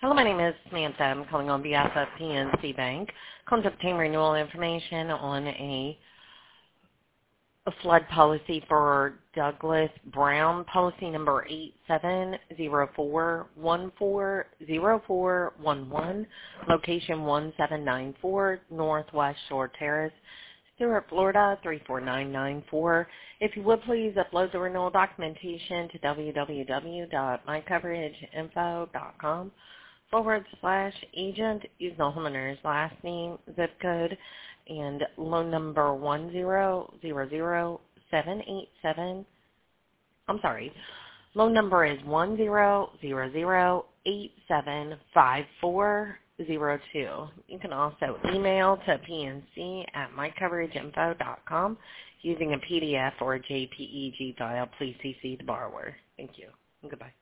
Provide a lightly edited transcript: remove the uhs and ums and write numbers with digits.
Hello, my name is Samantha. I'm calling on behalf of PNC Bank. Calling to obtain renewal information on a flood policy for Douglas Brown, policy number 8704140411, location 1794 Northwest Shore Terrace, Stuart, Florida 34994. If you would please upload the renewal documentation to www.mycoveraginfo.com/agent. Use the homeowner's last name, zip code, and loan number 1000787. I'm sorry. Loan number is 100875402. You can also email to pnc@mycoverageinfo.com using a PDF or a JPEG file. Please CC the borrower. Thank you. Goodbye.